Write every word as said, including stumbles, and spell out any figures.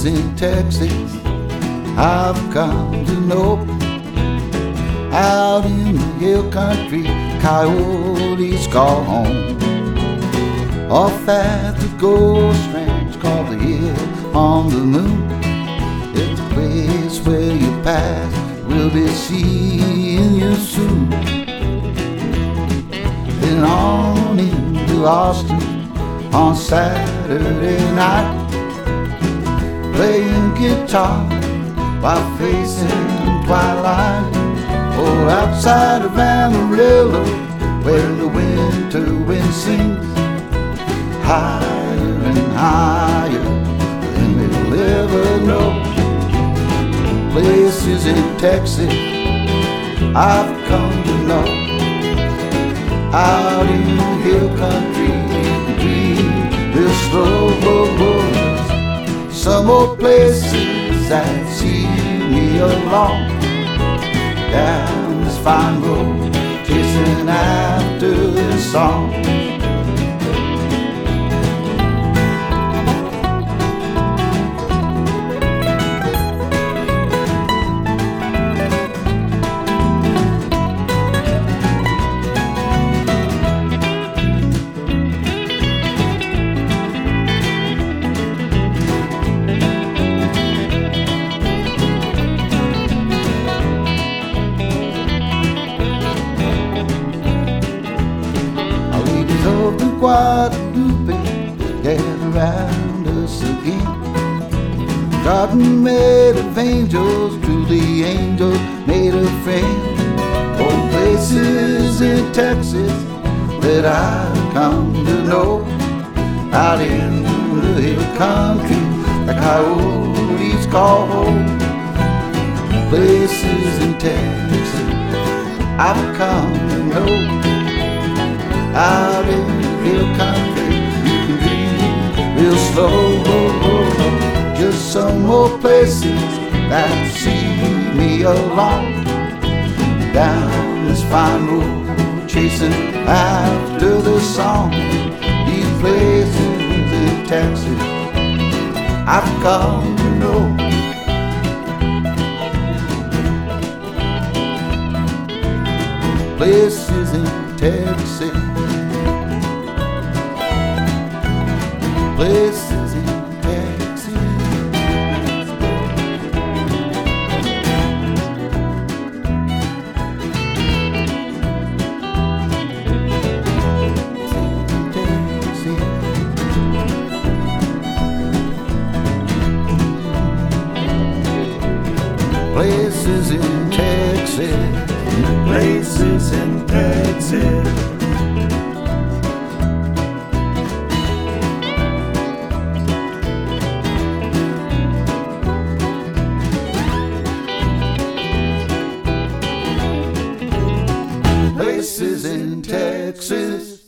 Places in Texas I've come to know. Out in the hill country, coyotes call home. Off at the ghost ranch called the Hill on the Moon. It's a place where you pass, we'll be seeing you soon. Then on into Austin on Saturday night, playing guitar while facing twilight. Oh, outside of Amarillo, where the winter wind sings higher and higher than we'll ever know. Places in Texas I've come to know. Out in the hill country, you can dream real slow. Some old places that see me along down this fine road, chasing after this song. Guadalupe, gather round us again. Garden made of angels, truly angels made of friends. Oh, places in Texas that I've come to know. Out in the hill country, the coyotes call home. Places in Texas I've come to know. Out in hill country, you can dream real slow. Just some more places that see me along down this fine road, chasing after the song. These places in Texas I've come to know. Places in Texas, places in Texas. Places in Texas, places in Texas. Places in Texas.